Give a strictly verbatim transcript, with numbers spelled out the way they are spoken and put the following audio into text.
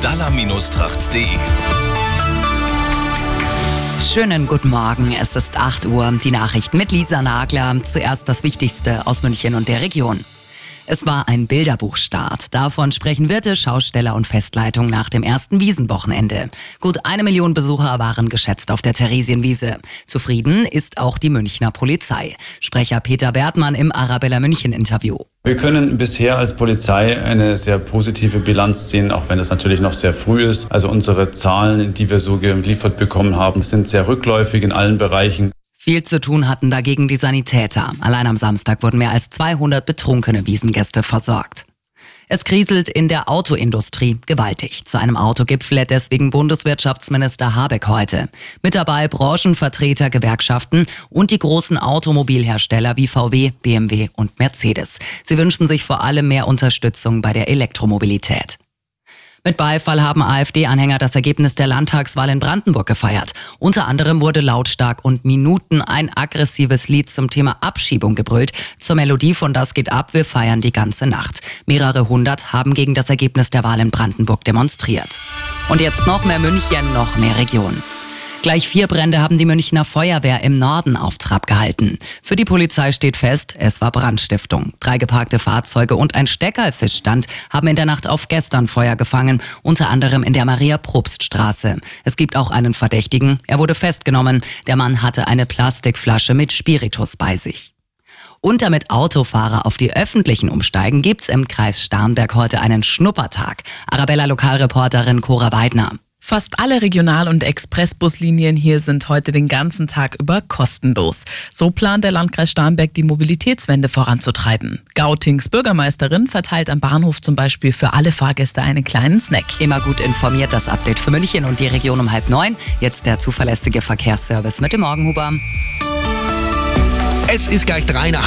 dalla Tracht punkt de. Schönen guten Morgen, es ist acht Uhr, die Nachrichten mit Lisa Nagler. Zuerst das Wichtigste aus München und der Region. Es war ein Bilderbuchstart. Davon sprechen Wirte, Schausteller und Festleitung nach dem ersten Wiesenwochenende. Gut eine Million Besucher waren geschätzt auf der Theresienwiese. Zufrieden ist auch die Münchner Polizei. Sprecher Peter Bertmann im Arabella München Interview. Wir können bisher als Polizei eine sehr positive Bilanz ziehen, auch wenn es natürlich noch sehr früh ist. Also unsere Zahlen, die wir so geliefert bekommen haben, sind sehr rückläufig in allen Bereichen. Viel zu tun hatten dagegen die Sanitäter. Allein am Samstag wurden mehr als zweihundert betrunkene Wiesengäste versorgt. Es kriselt in der Autoindustrie gewaltig. Zu einem Autogipfel lädt deswegen Bundeswirtschaftsminister Habeck heute. Mit dabei Branchenvertreter, Gewerkschaften und die großen Automobilhersteller wie V W, B M W und Mercedes. Sie wünschen sich vor allem mehr Unterstützung bei der Elektromobilität. Mit Beifall haben AfD-Anhänger das Ergebnis der Landtagswahl in Brandenburg gefeiert. Unter anderem wurde lautstark und Minuten ein aggressives Lied zum Thema Abschiebung gebrüllt. Zur Melodie von Das geht ab, wir feiern die ganze Nacht. Mehrere hundert haben gegen das Ergebnis der Wahl in Brandenburg demonstriert. Und jetzt noch mehr München, noch mehr Region. Gleich vier Brände haben die Münchner Feuerwehr im Norden auf Trab gehalten. Für die Polizei steht fest, es war Brandstiftung. Drei geparkte Fahrzeuge und ein Steckerlfischstand haben in der Nacht auf gestern Feuer gefangen, unter anderem in der Maria-Probst-Straße. Es gibt auch einen Verdächtigen, er wurde festgenommen. Der Mann hatte eine Plastikflasche mit Spiritus bei sich. Und damit Autofahrer auf die öffentlichen umsteigen, gibt's im Kreis Starnberg heute einen Schnuppertag. Arabella-Lokalreporterin Cora Weidner. Fast alle Regional- und Expressbuslinien hier sind heute den ganzen Tag über kostenlos. So plant der Landkreis Starnberg, die Mobilitätswende voranzutreiben. Gautings Bürgermeisterin verteilt am Bahnhof zum Beispiel für alle Fahrgäste einen kleinen Snack. Immer gut informiert, das Update für München und die Region um halb neun. Jetzt der zuverlässige Verkehrsservice mit dem Morgenhuber. Es ist gleich drei nach